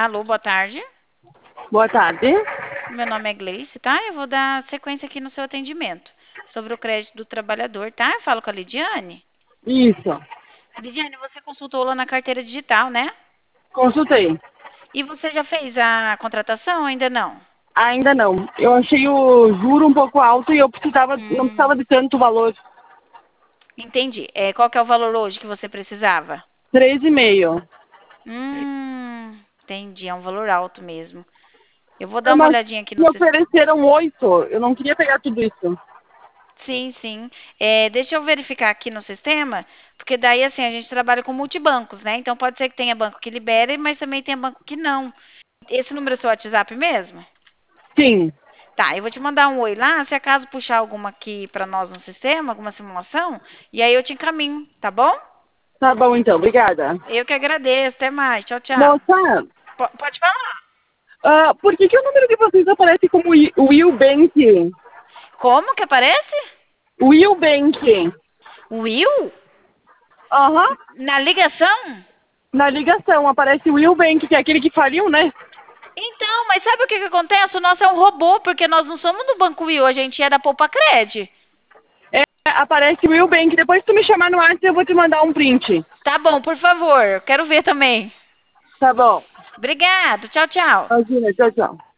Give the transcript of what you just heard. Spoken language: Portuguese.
Alô, boa tarde. Boa tarde. Meu nome é Gleice, tá? Eu vou dar sequência aqui no seu atendimento sobre o crédito do trabalhador, tá? Eu falo com a Lidiane. Isso. Lidiane, você consultou lá na carteira digital, né? Consultei. E você já fez a contratação ou ainda não? Ainda não. Eu achei o juro um pouco alto e eu não Hum, precisava de tanto valor. entendi. Qual que é o valor hoje que você precisava? 3,5. Entendi. É um valor alto mesmo. Eu vou dar uma Mas olhadinha aqui no me sistema. ofereceram 8. Eu não queria pegar tudo isso. Sim, sim. Deixa eu verificar aqui no sistema, porque daí assim a gente trabalha com multibancos, né? Então pode ser que tenha banco que libere, mas também tenha banco que não. Esse número é seu WhatsApp mesmo? Sim. Tá, eu vou te mandar um oi lá, se acaso puxar alguma aqui pra nós no sistema, alguma simulação, e aí eu te encaminho, tá bom? Tá bom então. Obrigada. Eu que agradeço. Até mais. Tchau, tchau. Moça, Pode falar. por que o número de vocês aparece como Will Bank? Como que aparece? Will Bank. Will? Aham. Na ligação? Na ligação aparece Will Bank, que é aquele que faliu, né? Então, mas sabe o que que acontece? O nosso é um robô, porque nós não somos do Banco Will, a gente é da Poupa Cred. Aparece Will Bank. Depois que tu me chamar no WhatsApp, eu vou te mandar um print. Tá bom, por favor. Quero ver também. Tá bom. Obrigado. Tchau, tchau. Imagina. Tchau, tchau.